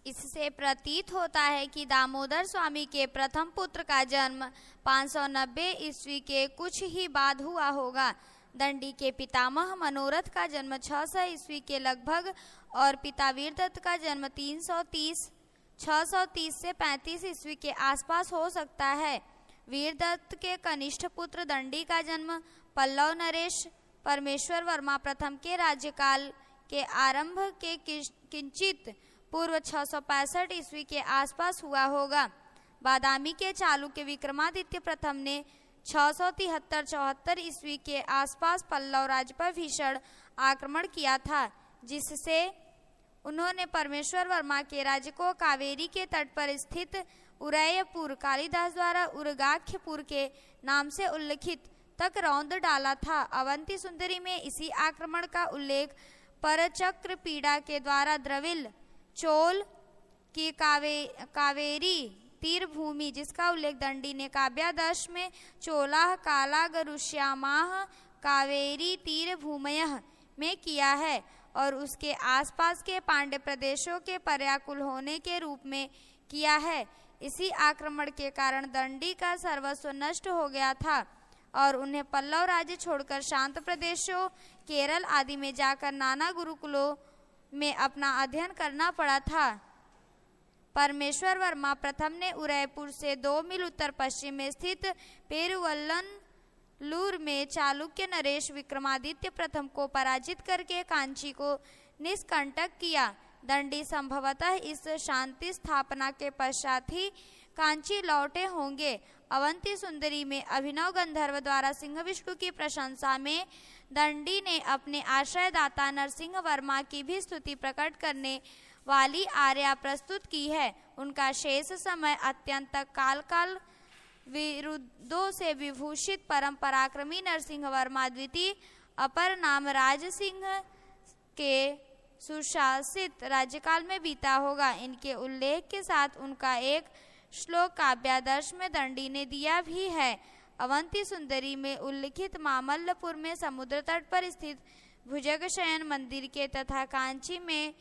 इससे प्रतीत होता है कि दामोदर स्वामी के प्रथम पुत्र का जन्म 590 ईस्वी के कुछ ही बाद हुआ होगा। दंडी के पितामह मनोरथ का जन्म 600 ईस्वी के लगभग और पिता वीरदत्त का जन्म 630 से 35 ईस्वी के आसपास हो सकता है। वीरदत्त के कनिष्ठ पुत्र दंडी का जन्म पल्लव नरेश परमेश्वर वर्मा प्रथम के राज्यकाल के आरंभ के किंचित पूर्व 665 ईस्वी के आसपास हुआ होगा। बादामी के चालुक्य विक्रमादित्य प्रथम ने 673-74 ईस्वी के आसपास पल्लव राज्य पर भीषण आक्रमण किया था, जिससे उन्होंने परमेश्वर वर्मा के राज्य को कावेरी के तट पर स्थित उरैयपुर कालिदास द्वारा उरगाख्यपुर के नाम से उल्लिखित तक रौंद डाला था। अवंती सुंदरी में इसी आक्रमण का उल्लेख परचक्र पीड़ा के द्वारा द्रविड़ चोल की कावेरी तीर भूमि, जिसका उल्लेख दंडी ने काव्यादर्श में चोलाह काला गरुश्यामाह कावेरी तीर भूमयः में किया है और उसके आसपास के पांड्य प्रदेशों के पर्याकुल होने के रूप में किया है। इसी आक्रमण के कारण दंडी का सर्वस्व नष्ट हो गया था और उन्हें पल्लव राज्य छोड़कर शांत प्रदेशों केरल आदि में जाकर नाना गुरुकुलों में अपना अध्ययन करना पड़ा था। परमेश्वर वर्मा प्रथम ने उदयपुर से 2 मील उत्तर पश्चिम में स्थित पेरुवल्लूर में चालुक्य नरेश विक्रमादित्य प्रथम को पराजित करके कांची को निष्कंटक किया। दंडी संभवतः इस शांति स्थापना के पश्चात ही कांची लौटे होंगे। अवंती सुंदरी में अभिनव गंधर्व द्वारा सिंह विष्णु की प्रशंसा में दंडी ने अपने आश्रयदाता नरसिंह वर्मा की भी स्तुति प्रकट करने वाली आर्या प्रस्तुत की है। उनका शेष समय अत्यंत काल विरुद्धों से विभूषित परम पराक्रमी नरसिंह वर्मा द्वितीय अपर नाम राज सिंह के सुशासित राज्यकाल में बीता होगा। इनके उल्लेख के साथ उनका एक श्लोक काव्यादर्श में दंडी ने दिया भी है। अवंती सुंदरी में उल्लिखित मामल्लपुर में समुद्र तट पर स्थित भुजगशयन मंदिर के तथा कांची में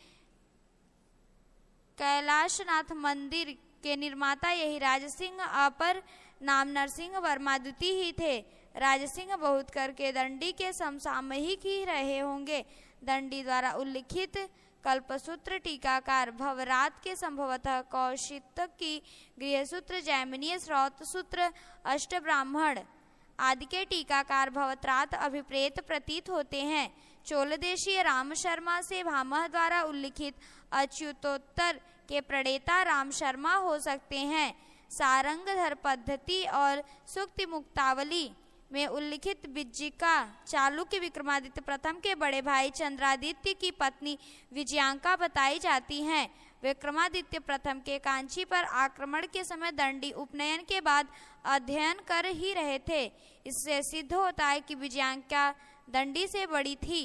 कैलाशनाथ मंदिर के निर्माता यही राजसिंह अपर नाम नरसिंह वर्मा द्वितीय ही थे। राजसिंह बहुत करके दंडी के समसामयिक ही रहे होंगे। दंडी द्वारा उल्लिखित कल्पसूत्र टीकाकार भवरात के संभवतः कौशितक की गृहसूत्र जैमिनीय स्रोत सूत्र अष्टब्राह्मण आदि के टीकाकार भवत्रात अभिप्रेत प्रतीत होते हैं। चोलदेशीय राम शर्मा से भामह द्वारा उल्लिखित अच्युतोत्तर के प्रणेता राम शर्मा हो सकते हैं। सारंगधर पद्धति और सूक्ति मुक्तावली में उल्लिखित बिज्जिका चालुक्य विक्रमादित्य प्रथम के बड़े भाई चंद्रादित्य की पत्नी विजयांका बताई जाती हैं। विक्रमादित्य प्रथम के कांची पर आक्रमण के समय दंडी उपनयन के बाद अध्ययन कर ही रहे थे। इससे सिद्ध होता है कि विजयांका दंडी से बड़ी थी।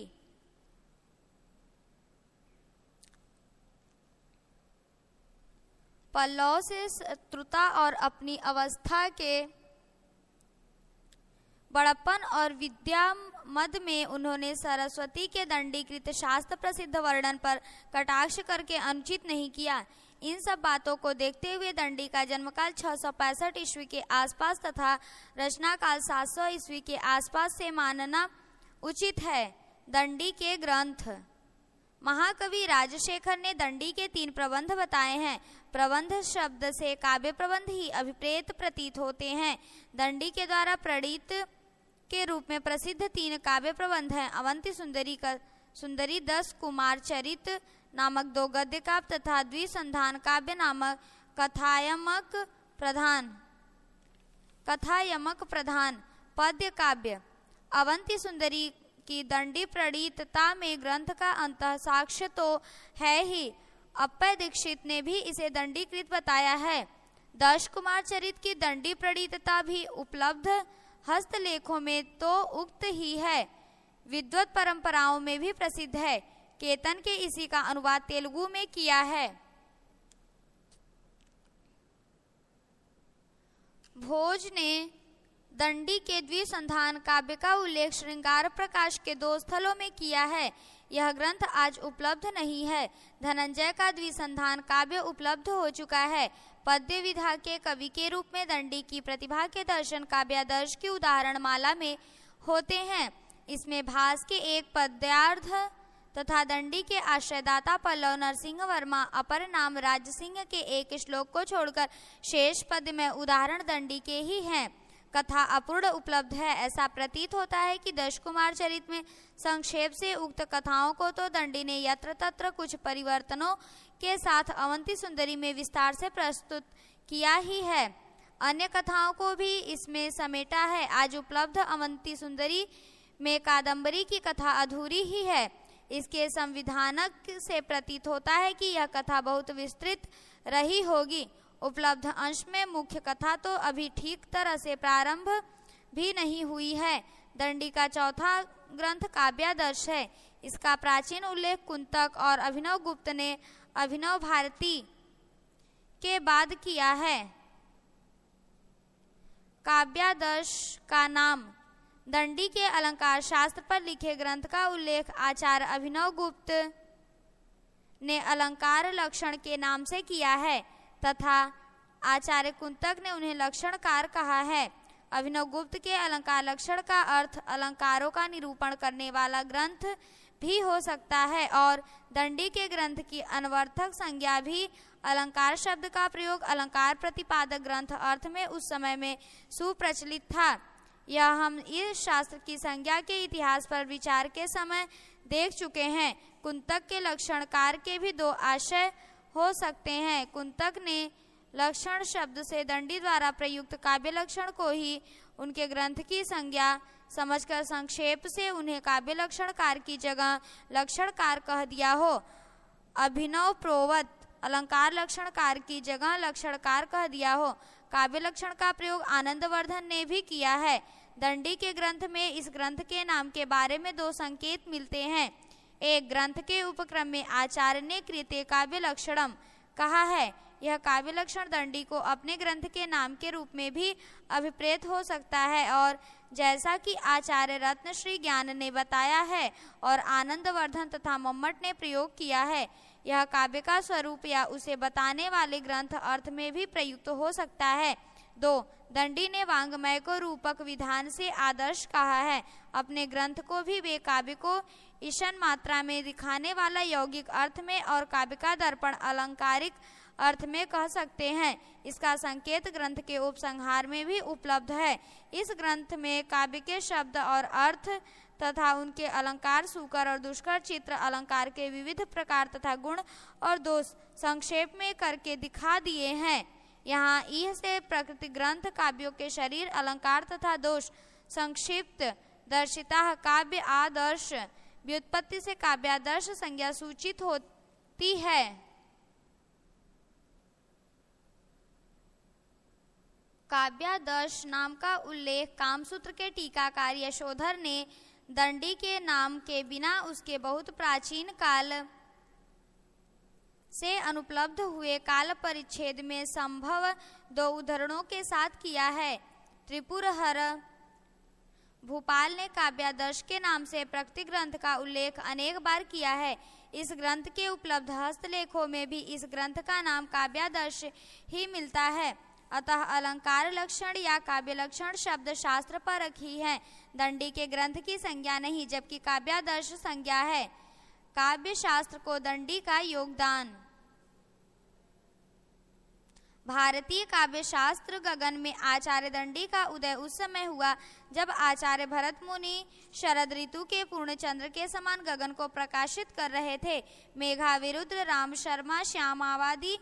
पल्लव से शत्रुता और अपनी अवस्था के बड़प्पन और विद्या मद में उन्होंने सरस्वती के दंडीकृत शास्त्र प्रसिद्ध वर्णन पर कटाक्ष करके अनुचित नहीं किया। इन सब बातों को देखते हुए दंडी का जन्मकाल 665 ईस्वी के आसपास तथा रचना काल 700 ईस्वी के आसपास से मानना उचित है। दंडी के ग्रंथ महाकवि राजशेखर ने दंडी के 3 प्रबंध बताए हैं। प्रबंध शब्द से काव्य प्रबंध ही अभिप्रेत प्रतीत होते हैं। दंडी के द्वारा प्रणीत के रूप में प्रसिद्ध 3 काव्य प्रबंध हैं। अवंती सुंदरी 10 कुमार चरित नामक 2 गद्य काव्य तथा द्विसंधान काव्य नामक कथायमक प्रधान पद्य काव्य। अवंती सुंदरी की दंडी प्रणीतता में ग्रंथ का अंतः साक्ष्य तो है ही, अप्पय दीक्षित ने भी इसे दंडीकृत बताया है। 10 कुमार चरित की दंडी प्रणीतता भी उपलब्ध हस्तलेखों में तो उक्त ही है, विद्वत परंपराओं में भी प्रसिद्ध है। केतन के इसी का अनुवाद तेलुगु में किया है। भोज ने दंडी के द्विसंधान काव्य का उल्लेख श्रृंगार प्रकाश के 2 स्थलों में किया है। यह ग्रंथ आज उपलब्ध नहीं है। धनंजय का द्विसंधान काव्य उपलब्ध हो चुका है। पद्य विधा के कवि के रूप में दंडी की प्रतिभा के दर्शन काव्यादर्श की उदाहरण माला में होते हैं। इसमें भास के एक पद्यार्थ तथा दंडी के आश्रयदाता पल्लव नरसिंह वर्मा अपर नाम राज सिंह के एक श्लोक को छोड़कर शेष पद्य में उदाहरण दंडी के ही हैं। कथा अपूर्ण उपलब्ध है। ऐसा प्रतीत होता है कि दश कुमार चरित में संक्षेप से उक्त कथाओं को तो दंडी ने यत्र तत्र कुछ परिवर्तनों के साथ अवंती सुंदरी में विस्तार से प्रस्तुत किया ही है, अन्य कथाओं को भी इसमें समेटा है। आज उपलब्ध अवंती सुंदरी में कादंबरी की कथा अधूरी ही है। इसके संविधानक से प्रतीत होता है कि यह कथा बहुत विस्तृत रही होगी। उपलब्ध अंश में मुख्य कथा तो अभी ठीक तरह से प्रारंभ भी नहीं हुई है। दंडी का चौथा ग्रंथ काव्यादर्श है। इसका प्राचीन उल्लेख कुंतक और अभिनव गुप्त ने अभिनव भारती के बाद किया है। काव्यादर्श का नाम दंडी के अलंकार शास्त्र पर लिखे ग्रंथ का उल्लेख आचार्य अभिनव गुप्त ने अलंकार लक्षण के नाम से किया है तथा आचार्य कुंतक ने उन्हें लक्षणकार कहा है। अभिनव गुप्त के अलंकार लक्षण का अर्थ अलंकारों का निरूपण करने वाला ग्रंथ भी हो सकता है और दंडी के ग्रंथ की अनवर्थक संज्ञा भी अलंकार शब्द का प्रयोग अलंकार प्रतिपादक ग्रंथ अर्थ में उस समय में सुप्रचलित था। यह हम इस शास्त्र की संज्ञा के इतिहास पर विचार के समय देख चुके हैं। कुंतक के लक्षणकार के भी दो आशय हो सकते हैं। कुंतक ने लक्षण शब्द से दंडी द्वारा प्रयुक्त काव्य लक्षण को ही उनके ग्रंथ की संज्ञा समझकर संक्षेप से उन्हें काव्य लक्षणकार की जगह लक्षणकार कह दिया हो। अभिनव प्रोवत अलंकार लक्षणकार की जगह लक्षणकार कह दिया हो। काव्य लक्षण का प्रयोग आनंदवर्धन ने भी किया है। दंडी के ग्रंथ में इस ग्रंथ के नाम के बारे में दो संकेत मिलते हैं। एक, ग्रंथ के उपक्रम में आचार्य ने कृते काव्य लक्षणम कहा है। यह काव्य लक्षण दंडी को अपने ग्रंथ के नाम के रूप में भी अभिप्रेत हो सकता है और जैसा कि आचार्य रत्नश्री ज्ञान ने बताया है और आनंदवर्धन तथा मम्मट ने प्रयोग किया है, यह काव्य का स्वरूप या उसे बताने वाले ग्रंथ अर्थ में भी प्रयुक्त हो सकता है। 2, दंडी ने वांग्मय को रूपक विधान से आदर्श कहा है। अपने ग्रंथ को भी वे काव्य को ईशन मात्रा में दिखाने वाला यौगिक अर्थ में और काव्य का दर्पण अलंकारिक अर्थ में कह सकते हैं। इसका संकेत ग्रंथ के उपसंहार में भी उपलब्ध है। इस ग्रंथ में काव्य के शब्द और अर्थ तथा उनके अलंकार सुकर और दुष्कर चित्र अलंकार के विविध प्रकार तथा गुण और दोष संक्षेप में करके दिखा दिए हैं। यहाँ यह से प्रकृति ग्रंथ काव्यों के शरीर अलंकार तथा दोष संक्षिप्त दर्शिता काव्य आदर्श व्युत्पत्ति से काव्यादर्श संज्ञा सूचित होती है। काव्यादर्श नाम का उल्लेख कामसूत्र के टीकाकार यशोधर ने दंडी के नाम के बिना उसके बहुत प्राचीन काल से अनुपलब्ध हुए काल परिच्छेद में संभव 2 उद्धरणों के साथ किया है। त्रिपुरहर भूपाल ने काव्यादर्श के नाम से प्रकृति ग्रंथ का उल्लेख अनेक बार किया है। इस ग्रंथ के उपलब्ध हस्तलेखों में भी इस ग्रंथ का नाम काव्यादर्श ही मिलता है। अतः अलंकार लक्षण या काव्य लक्षण शब्द शास्त्र परक ही है, दंडी के ग्रंथ की संज्ञा नहीं, जबकि काव्यादर्श संज्ञा है। काव्य शास्त्र को दंडी का योगदान। भारतीय काव्य शास्त्र गगन में आचार्य दंडी का उदय उस समय हुआ जब आचार्य भरत मुनि शरद ऋतु के पूर्ण चंद्र के समान गगन को प्रकाशित कर रहे थे। मेघाविरुद्र, राम शर्मा, श्यामावादी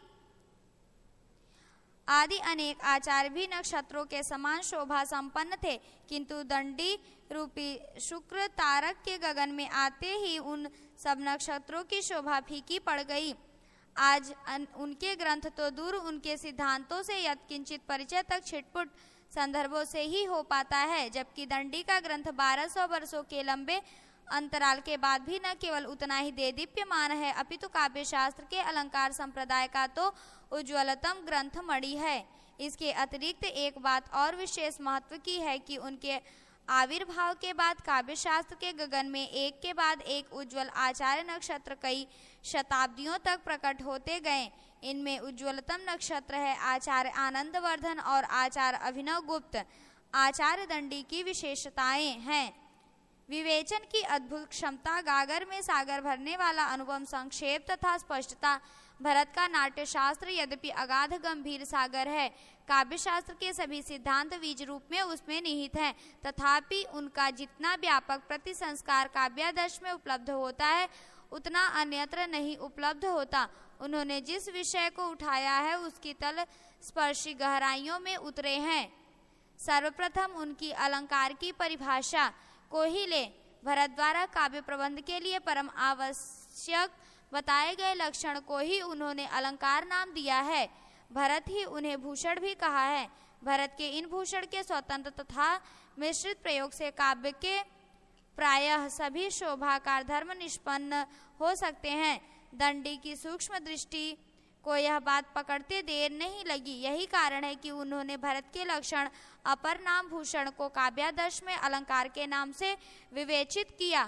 आदि अनेक आचार्य भी नक्षत्रों के समान शोभा संपन्न थे, किंतु दंडी रूपी शुक्र तारक के गगन में आते ही उन सब नक्षत्रों की शोभा फीकी पड़ गई। आज उनके ग्रंथ तो दूर, उनके सिद्धांतों से यत्किंचित परिचय तक छिटपुट संदर्भों से ही हो पाता है, जबकि दंडी का ग्रंथ 1200 वर्षों के लंबे अंतराल के बाद भी न केवल उतना ही देदीप्यमान है, अपितु काव्य शास्त्र के अलंकार संप्रदाय का तो उज्ज्वलतम ग्रंथ मणि है। इसके अतिरिक्त एक बात और विशेष महत्व की है कि उनके आविर्भाव के बाद काव्य शास्त्र के गगन में एक के बाद एक उज्ज्वल आचार्य नक्षत्र कई शताब्दियों तक प्रकट होते गए। इनमें उज्ज्वलतम नक्षत्र है आचार्य आनंदवर्धन और आचार्य अभिनव गुप्त। आचार्य दंडी की विशेषताएं हैं विवेचन की अद्भुत क्षमता, गागर में सागर भरने वाला अनुपम संक्षेप तथा स्पष्टता। भरत का नाट्यशास्त्र यद्यपि अगाध गंभीर सागर है, काव्य शास्त्र के सभी सिद्धांत बीज रूप में उसमें निहित हैं, तथापि उनका जितना व्यापक प्रतिसंस्कार काव्यादर्श में उपलब्ध होता है उतना अन्यत्र नहीं उपलब्ध होता। उन्होंने जिस विषय को उठाया है उसकी तल स्पर्शी गहराइयों में उतरे हैं। सर्वप्रथम उनकी अलंकार की परिभाषा को ही ले। भरत द्वारा काव्य प्रबंध के लिए परम आवश्यक बताए गए लक्षण को ही उन्होंने अलंकार नाम दिया है। भरत ही उन्हें भूषण भी कहा है। भरत के इन भूषण के स्वतंत्र तथा मिश्रित प्रयोग से काव्य के प्रायः सभी शोभाकार धर्म निष्पन्न हो सकते हैं। दंडी की सूक्ष्म दृष्टि को यह बात पकड़ते देर नहीं लगी। यही कारण है कि उन्होंने भरत के लक्षण अपर नाम भूषण को काव्यादर्श में अलंकार के नाम से विवेचित किया।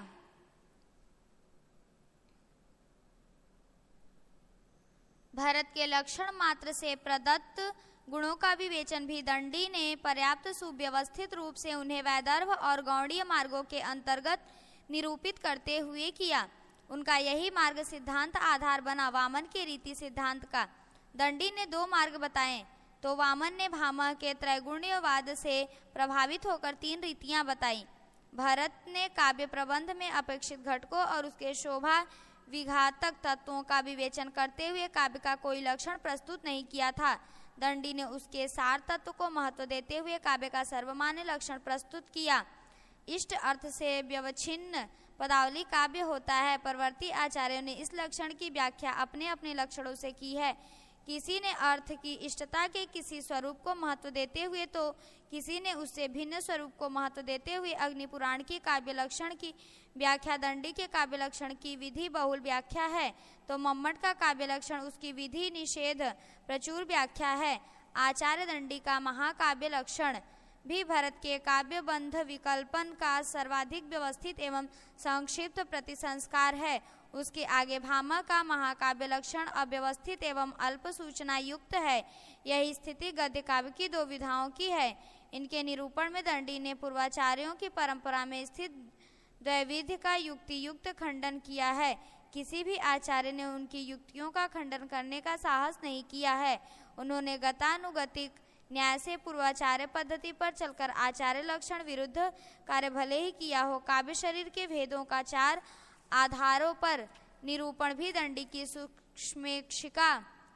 भरत के लक्षण मात्र से प्रदत्त गुणों का विवेचन भी दंडी ने पर्याप्त सुव्यवस्थित रूप से उन्हें वैदर्भ और गौड़ीय मार्गों के अंतर्गत निरूपित करते हुए किया। उनका यही मार्ग सिद्धांत आधार बना वामन के रीति सिद्धांत का। दंडी ने दो मार्ग बताए तो वामन ने भामह के त्रैगुण्यवाद से प्रभावित होकर तीन रीतियां बताई। भरत ने काव्य प्रबंध में अपेक्षित घटकों और उसके शोभा विघातक तत्वों का विवेचन करते हुए काव्य का कोई लक्षण प्रस्तुत नहीं किया था। दंडी ने उसके सार तत्व को महत्व देते हुए काव्य का सर्वमान्य लक्षण प्रस्तुत किया। इष्ट अर्थ से व्यवच्छिन्न पदावली काव्य होता है। परवर्ती आचार्यों ने इस लक्षण की व्याख्या अपने अपने लक्षणों से की है। किसी ने अर्थ की इष्टता के किसी स्वरूप को महत्व देते हुए तो किसी ने उससे भिन्न स्वरूप को महत्व देते हुए अग्नि पुराण की काव्य लक्षण की व्याख्या दंडी के काव्य लक्षण की विधि बहुल व्याख्या है, तो मम्मट का काव्य लक्षण उसकी विधि निषेध प्रचुर व्याख्या है। आचार्य दंडी का महाकाव्य लक्षण भी भरत के काव्य बंध विकल्पन का सर्वाधिक व्यवस्थित एवं संक्षिप्त प्रतिसंस्कार है। उसके आगे भामह का महाकाव्य लक्षण अव्यवस्थित एवं अल्प सूचना युक्त है। यही स्थिति गद्य काव्य की दो विधाओं की है। इनके निरूपण में दंडी ने पूर्वाचार्यों की परंपरा में स्थित द्वैविध्य का युक्ति युक्त खंडन किया है। किसी भी आचार्य ने उनकी युक्तियों का खंडन करने का साहस नहीं किया है। उन्होंने गतानुगतिक न्याय से पूर्वाचार्य पद्धति पर चलकर आचार्य लक्षण विरुद्ध कार्य भले ही किया हो। काव्य शरीर के भेदों का चार आधारों पर निरूपण भी दंडी की सूक्ष्मेक्षिका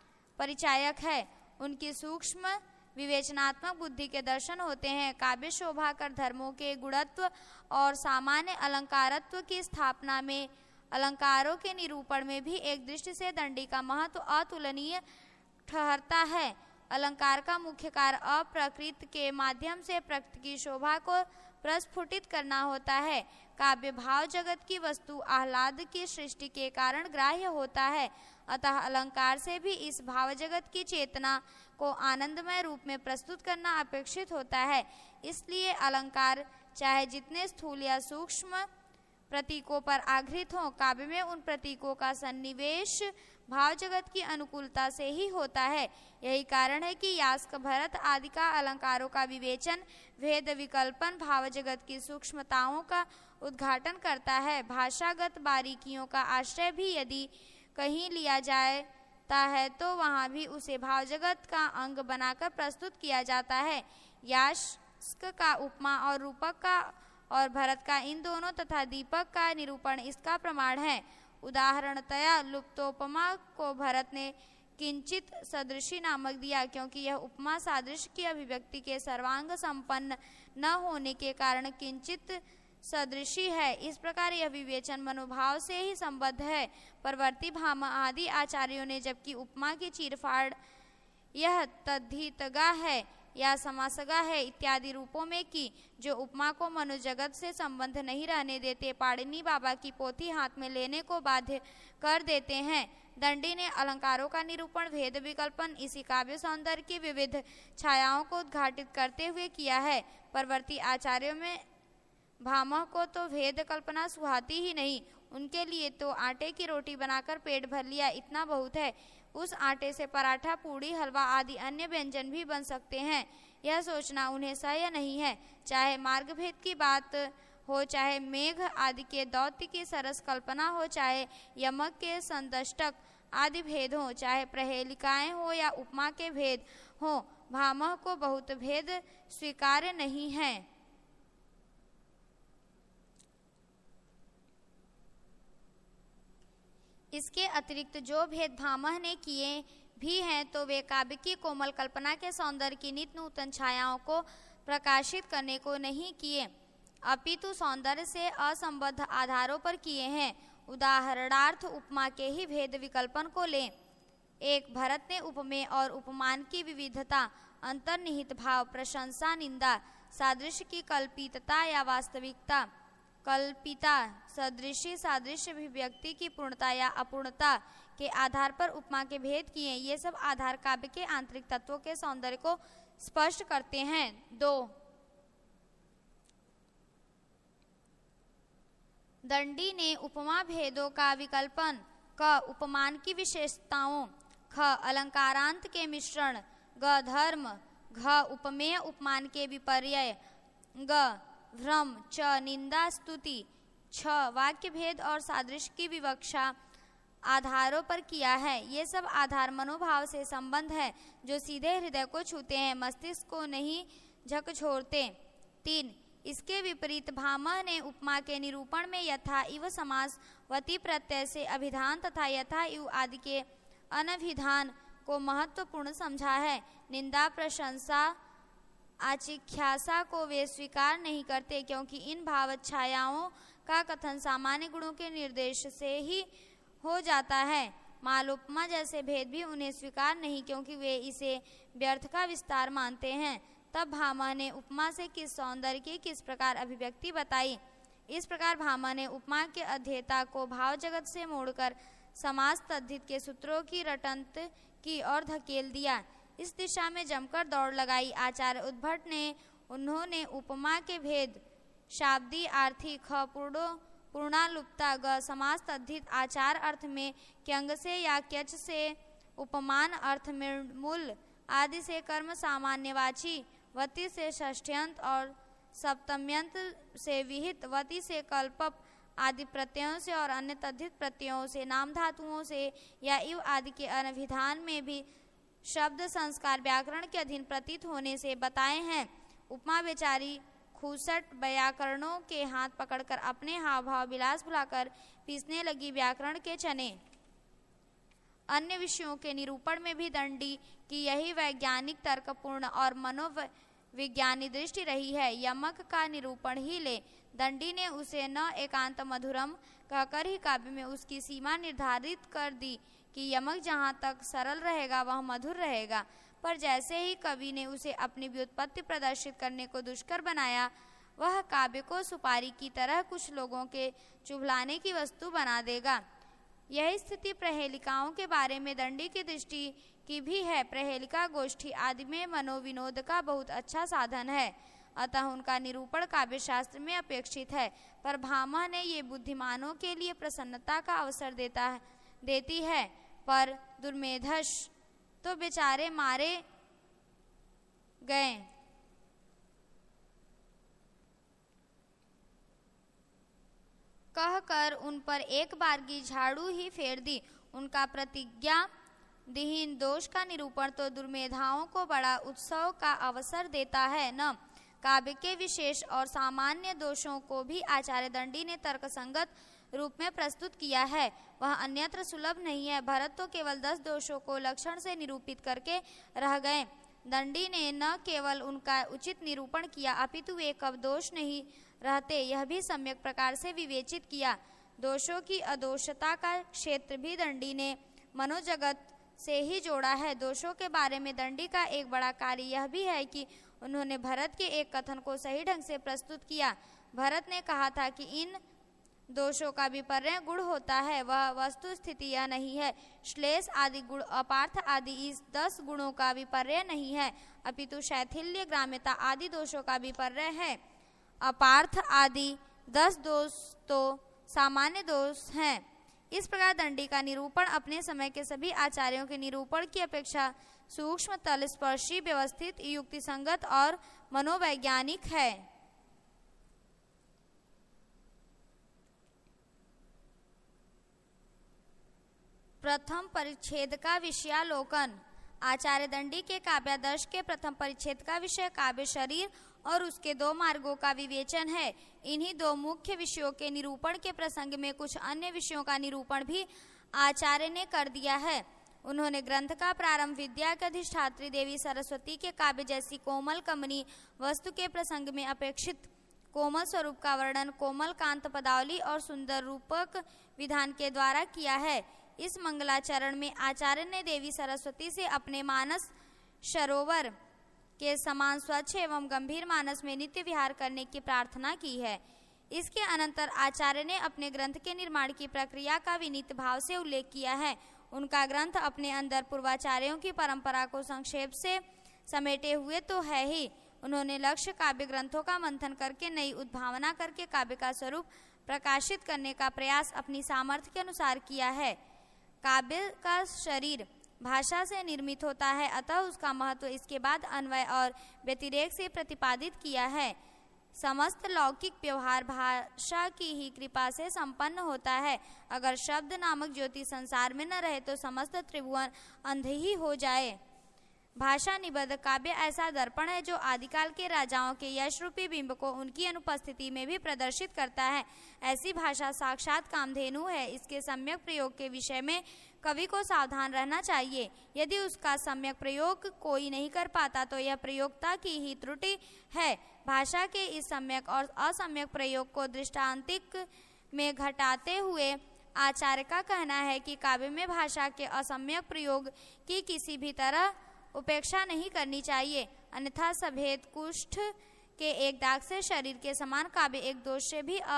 परिचायक है। उनकी सूक्ष्म विवेचनात्मक बुद्धि के दर्शन होते हैं। काव्य शोभाकर धर्मों के गुणत्व और सामान्य अलंकारत्व की स्थापना में अलंकारों के निरूपण में भी एक दृष्टि से दंडी का महत्व अतुलनीय ठहरता है। अलंकार का मुख्य कार्य अप्रकृत के माध्यम से प्रकृति की शोभा को प्रस्फुटित करना होता है। काव्य भाव जगत की वस्तु आह्लाद की सृष्टि के कारण ग्राह्य होता है, अतः अलंकार से भी इस भाव जगत की चेतना को आनंदमय रूप में प्रस्तुत करना अपेक्षित होता है। इसलिए अलंकार चाहे जितने स्थूल या सूक्ष्म प्रतीकों पर आधारित हों, काव्य में उन प्रतीकों का सन्निवेश भाव जगत की अनुकूलता से ही होता है। यही कारण है कि यास्क, भरत आदि का अलंकारों का विवेचन भेद विकल्पन भाव जगत की सूक्ष्मताओं का उद्घाटन करता है। भाषागत बारीकियों का आश्रय भी यदि कहीं लिया जाता है तो वहाँ भी उसे भाव जगत का अंग बनाकर प्रस्तुत किया जाता है। यास्क का उपमा और रूपक का और भरत का इन दोनों तथा दीपक का निरूपण इसका प्रमाण है। उदाहरणतया लुप्तोपमा को भरत ने किंचित सदृशी नामक दिया, क्योंकि यह उपमा सादृश्य की अभिव्यक्ति के सर्वांग संपन्न न होने के कारण किंचित सदृशी है। इस प्रकार यह विवेचन मनोभाव से ही संबद्ध है। परवर्ती भामह आदि आचार्यों ने जबकि उपमा की चीरफाड़ यह तद्धितगा है या समासगा है इत्यादि रूपों में की, जो उपमा को मनोजगत से संबंध नहीं रहने देते, पाणिनि बाबा की पोथी हाथ में लेने को बाध्य कर देते हैं। दंडी ने अलंकारों का निरूपण भेद विकल्पन इसी काव्य सौंदर्य की विविध छायाओं को उद्घाटित करते हुए किया है। परवर्ती आचार्यों में भामह को तो भेद कल्पना सुहाती ही नहीं, उनके लिए तो आटे की रोटी बनाकर पेट भर लिया इतना बहुत है। उस आटे से पराठा, पूड़ी, हलवा आदि अन्य व्यंजन भी बन सकते हैं। यह सोचना उन्हें सह्य नहीं है। चाहे मार्गभेद की बात हो, चाहे मेघ आदि के दौत्य की सरस कल्पना हो, चाहे यमक के संदष्टक आदि भेद हो, चाहे प्रहेलिकाएं हो या उपमा के भेद हो, भामह को बहुत भेद स्वीकार्य नहीं है। इसके अतिरिक्त जो भेद भामह ने किए भी हैं तो वे काव्य की कोमल कल्पना के सौंदर्य की नित नूतन छायाओं को प्रकाशित करने को नहीं किए, अपितु सौंदर्य से असंबद्ध आधारों पर किए हैं। उदाहरणार्थ उपमा के ही भेद विकल्पन को लें। एक, भरत ने उपमेय और उपमान की विविधता, अंतर्निहित भाव, प्रशंसा, निंदा, सादृश्य की कल्पितता या वास्तविकता, कल्पिता, सदृशी, सादृश्य, अभिव्यक्ति की पूर्णता या अपूर्णता के आधार पर उपमा के भेद किए। ये सब आधार काव्य के आंतरिक तत्वों के सौंदर्य को स्पष्ट करते हैं। 2, दंडी ने उपमा भेदों का विकल्पन, क, उपमान की विशेषताओं, ख, अलंकारांत के मिश्रण, ग, धर्म, घ, उपमेय उपमान के विपर्यय, ग, भ्रम, च, निंदा, स्तुति, छ, वाक्य भेद और सादृश्य की विवक्षा आधारों पर किया है। ये सब आधार मनोभाव से संबंध है जो सीधे हृदय को छूते हैं, मस्तिष्क को नहीं झकझोरते। 3, इसके विपरीत भामह ने उपमा के निरूपण में यथा इव समास, वति प्रत्यय से अभिधान तथा यथा इव आदि के अनभिधान को महत्वपूर्ण समझा है। निंदा, प्रशंसा, आचिख्यासा को वे स्वीकार नहीं करते क्योंकि इन भाव छायाओं का कथन सामान्य गुणों के निर्देश से ही हो जाता है। मालोपमा जैसे भेद भी उन्हें स्वीकार नहीं क्योंकि वे इसे व्यर्थ का विस्तार मानते हैं। तब भामह ने उपमा से किस सौंदर्य की किस प्रकार अभिव्यक्ति बताई। इस प्रकार भामह ने उपमा के अध्येता को भाव जगत से मोड़कर समास तद्धित के सूत्रों की रटंत की ओर धकेल दिया। इस दिशा में जमकर दौड़ लगाई आचार्य उद्भट ने। उन्होंने उपमा के भेद शाब्दी, आर्थी, ख, पूर्णालुप्ता, ग, समास तद्धित आचार अर्थ में क्यंग से या क्यच से, उपमान अर्थ में मूल आदि से कर्म सामान्यवाची, वति से षष्ठ्यंत और सप्तम्यंत से विहित, वति से कल्पप आदि प्रत्ययों से और अन्य तद्धित प्रत्ययों से, नाम धातुओं से या इव आदि के अनभिधान में भी शब्द संस्कार व्याकरण के अधीन प्रतीत होने से बताए हैं। उपमा बेचारी खूसट व्याकरणों के हाथ पकड़कर अपने हाव भाव विलास भुलाकर पीसने लगी व्याकरण के चने। अन्य विषयों के निरूपण में भी दंडी की यही वैज्ञानिक, तर्कपूर्ण और मनोविज्ञानी दृष्टि रही है। यमक का निरूपण ही ले, दंडी ने उसे न एकांत मधुरम कहकर ही काव्य में उसकी सीमा निर्धारित कर दी कि यमक जहाँ तक सरल रहेगा वह मधुर रहेगा, पर जैसे ही कवि ने उसे अपनी व्युत्पत्ति प्रदर्शित करने को दुष्कर बनाया, वह काव्य को सुपारी की तरह कुछ लोगों के चुभलाने की वस्तु बना देगा। यही स्थिति प्रहेलिकाओं के बारे में दंडी की दृष्टि की भी है। प्रहेलिका, गोष्ठी आदि में मनोविनोद का बहुत अच्छा साधन है, अतः उनका निरूपण काव्य शास्त्र में अपेक्षित है, पर भामह ने ये बुद्धिमानों के लिए प्रसन्नता का अवसर देती है, पर दुर्मेधस तो बेचारे मारे गए। कहकर उन पर एक बारगी झाड़ू ही फेर दी। उनका प्रतिज्ञा दिहीन दोष का निरूपण तो दुर्मेधाओं को बड़ा उत्सव का अवसर देता है न। काव्य के विशेष और सामान्य दोषों को भी आचार्य दंडी ने तर्कसंगत रूप में प्रस्तुत किया है, वह अन्यत्र सुलभ नहीं है। भरत तो केवल 10 दोषों को लक्षण से निरूपित करके रह गए। दंडी ने न केवल उनका उचित निरूपण किया अपितु वे कब दोष नहीं रहते यह भी सम्यक प्रकार से विवेचित किया। दोषों की अदोषता का क्षेत्र भी दंडी ने मनोजगत से ही जोड़ा है। दोषों के बारे में दंडी का एक बड़ा कार्य यह भी है कि उन्होंने भरत के एक कथन को सही ढंग से प्रस्तुत किया। भरत ने कहा था कि इन दोषों का विपर्य गुण होता है, वह वस्तु स्थिति यह नहीं है। श्लेष आदि गुण, अपार्थ आदि इस 10 गुणों का विपर्य नहीं है, अपितु शैथिल्य, ग्राम्यता आदि दोषों का विपर्य है। अपार्थ आदि 10 दोष तो सामान्य दोष हैं। इस प्रकार दंडी का निरूपण अपने समय के सभी आचार्यों के निरूपण की अपेक्षा सूक्ष्म, तलस्पर्शी, व्यवस्थित, युक्तिसंगत और मनोवैज्ञानिक है। प्रथम परिच्छेद का विषयालोकन। आचार्य दंडी के काव्यादर्श के प्रथम परिच्छेद का विषय काव्य शरीर और उसके 2 मार्गों का विवेचन है। इन्हीं 2 मुख्य विषयों के निरूपण के प्रसंग में कुछ अन्य विषयों का निरूपण भी आचार्य ने कर दिया है। उन्होंने ग्रंथ का प्रारंभ विद्या की अधिष्ठात्री देवी सरस्वती के काव्य जैसी कोमल कमनी वस्तु के प्रसंग में अपेक्षित कोमल स्वरूप का वर्णन कोमल कांत पदावली और सुंदर रूपक विधान के द्वारा किया है। इस मंगलाचरण में आचार्य ने देवी सरस्वती से अपने मानस सरोवर के समान स्वच्छ एवं गंभीर मानस में नित्य विहार करने की प्रार्थना की है। इसके अनंतर आचार्य ने अपने ग्रंथ के निर्माण की प्रक्रिया का विनीत भाव से उल्लेख किया है। उनका ग्रंथ अपने अंदर पूर्वाचार्यों की परंपरा को संक्षेप से समेटे हुए तो है ही। उन्होंने लक्ष्य काव्य ग्रंथों का मंथन करके नई उद्भावना करके काव्य का स्वरूप प्रकाशित करने का प्रयास अपनी सामर्थ्य के अनुसार किया है। काव्य का शरीर भाषा से निर्मित होता है, अतः उसका महत्व इसके बाद अन्वय और व्यतिरेक से प्रतिपादित किया है। समस्त लौकिक व्यवहार भाषा की ही कृपा से संपन्न होता है। अगर शब्द नामक ज्योति संसार में न रहे तो समस्त त्रिभुवन अंधे ही हो जाए। भाषा निबद्ध काव्य ऐसा दर्पण है जो आदिकाल के राजाओं के यश रूपी बिंब को उनकी अनुपस्थिति में भी प्रदर्शित करता है। ऐसी भाषा साक्षात कामधेनु है। इसके सम्यक प्रयोग के विषय में कवि को सावधान रहना चाहिए। यदि उसका सम्यक प्रयोग कोई नहीं कर पाता तो यह प्रयोक्ता की ही त्रुटि है। भाषा के इस सम्यक और असम्यक प्रयोग को दृष्टांतिक में घटाते हुए आचार्य का कहना है कि काव्य में भाषा के असम्यक प्रयोग की किसी भी तरह उपेक्षा नहीं करनी चाहिए, अन्यथा सभेद कुष्ठ के एक दाग से शरीर के समान काव्य एक दोष से भी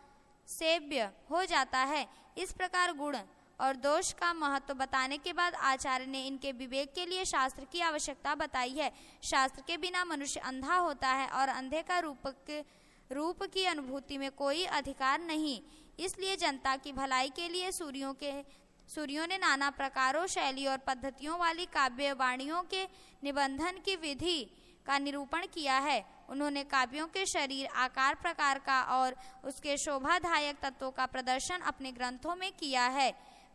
असेव्य हो जाता है। इस प्रकार गुण और दोष का महत्व बताने के बाद आचार्य ने इनके विवेक के लिए शास्त्र की आवश्यकता बताई है। शास्त्र के बिना मनुष्य अंधा होता है और अंधे का रूप की अनुभूति में कोई अधिकार नहीं। इसलिए जनता की भलाई के लिए सूर्यों ने नाना प्रकारों, शैली और पद्धतियों वाली काव्य वाणियों के निबंधन की विधि का निरूपण किया है। उन्होंने काव्यों के शरीर, आकार, प्रकार का और उसके शोभादायक तत्वों का प्रदर्शन अपने ग्रंथों में किया है।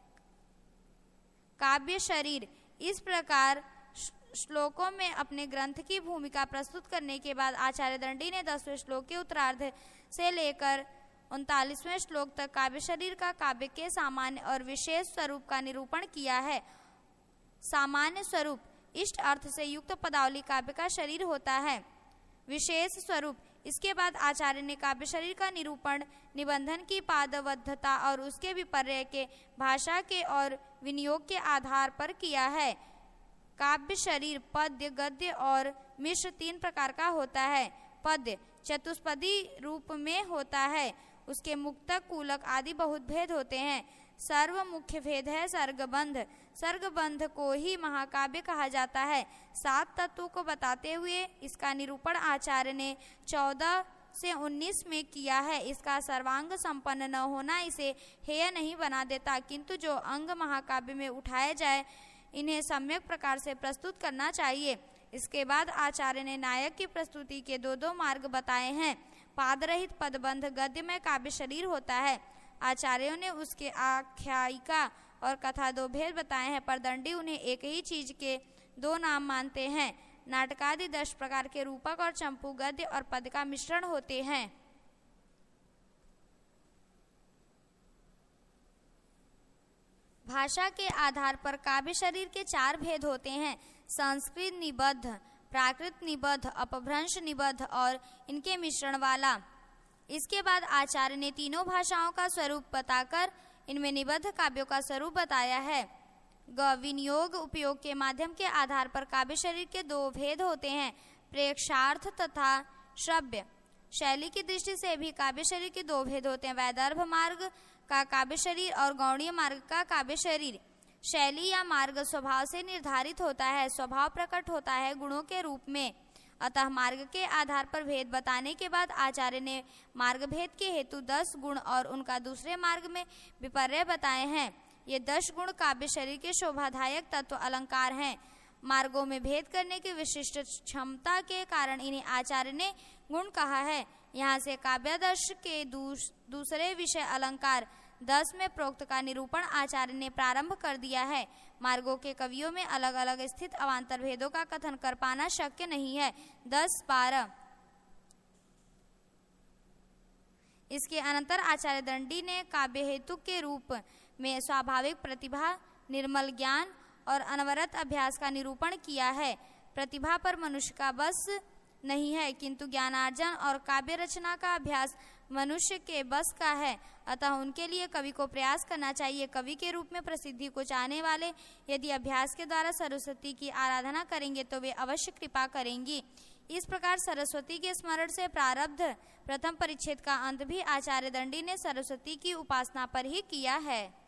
काव्य शरीर। इस प्रकार श्लोकों में अपने ग्रंथ की भूमिका प्रस्तुत करने के बाद आचार्य दंडी ने 10वें श्लोक के उत्तरार्ध से लेकर 39वें श्लोक तक काव्य शरीर का काव्य के सामान्य और विशेष स्वरूप का निरूपण किया है। सामान्य स्वरूप इष्ट अर्थ से युक्त पदावली काव्य का शरीर होता है। विशेष स्वरूप। इसके बाद आचार्य ने काव्य शरीर का निरूपण निबंधन की पादबद्धता और उसके विपर्य के भाषा के और विनियोग के आधार पर किया है। काव्य शरीर पद्य, गद्य और मिश्र 3 प्रकार का होता है। पद्य चतुष्पदी रूप में होता है। उसके मुक्तक, कूलक आदि बहुत भेद होते हैं। सर्व मुख्य भेद है सर्गबंध। सर्गबंध को ही महाकाव्य कहा जाता है। 7 तत्वों को बताते हुए इसका निरूपण आचार्य ने 14 से 19 में किया है। इसका सर्वांग संपन्न न होना इसे हेय नहीं बना देता, किंतु जो अंग महाकाव्य में उठाए जाए इन्हें सम्यक प्रकार से प्रस्तुत करना चाहिए। इसके बाद आचार्य ने नायक की प्रस्तुति के 2 मार्ग बताए हैं। पादरहित पदबंध गद्य में काव्य शरीर होता है। आचार्यों ने उसके आख्यायिका और कथा 2 भेद बताए हैं, पर दंडी उन्हें एक ही चीज के 2 नाम मानते हैं। नाटकादि 10 प्रकार के रूपक और चंपू गद्य और पद का मिश्रण होते हैं। भाषा के आधार पर काव्य शरीर के 4 भेद होते हैं। संस्कृत निबद्ध, प्राकृत निबद्ध, अपभ्रंश निबद्ध और इनके मिश्रण वाला। इसके बाद आचार्य ने तीनों भाषाओं का स्वरूप बताकर इनमें निबद्ध काव्यों का स्वरूप बताया है। विनियोग उपयोग के माध्यम के आधार पर काव्य शरीर के 2 भेद होते हैं, प्रेक्षार्थ तथा श्रव्य। शैली की दृष्टि से भी काव्य शरीर के 2 भेद होते हैं, वैदर्भ मार्ग का काव्य शरीर और गौड़ीय मार्ग का काव्य शरीर। शैली या मार्ग स्वभाव से निर्धारित होता है। स्वभाव प्रकट होता है गुणों के रूप में, अतः मार्ग के आधार पर भेद बताने के बाद आचार्य ने मार्ग भेद के हेतु 10 गुण और उनका दूसरे मार्ग में विपर्य बताए हैं। ये 10 गुण काव्य शरीर के शोभादायक तत्व अलंकार हैं। मार्गों में भेद करने की विशिष्ट क्षमता के कारण इन्हें आचार्य ने गुण कहा है। यहाँ से काव्यादर्श के दूसरे विषय अलंकार 10 में प्रोक्त का निरूपण आचार्य ने प्रारंभ कर दिया है। मार्गों के कवियों में अलग अलग स्थित अवान्तर भेदों का कथन कर पाना शक्य नहीं है। 10-12 इसके अनंतर आचार्य दंडी ने काव्य हेतु के रूप में स्वाभाविक प्रतिभा, निर्मल ज्ञान और अनवरत अभ्यास का निरूपण किया है। प्रतिभा पर मनुष्य का बस नहीं है, किंतु ज्ञानार्जन और काव्य रचना का अभ्यास मनुष्य के बस का है। अतः उनके लिए कवि को प्रयास करना चाहिए। कवि के रूप में प्रसिद्धि को चाहने वाले यदि अभ्यास के द्वारा सरस्वती की आराधना करेंगे तो वे अवश्य कृपा करेंगी। इस प्रकार सरस्वती के स्मरण से प्रारब्ध प्रथम परिच्छेद का अंत भी आचार्य दंडी ने सरस्वती की उपासना पर ही किया है।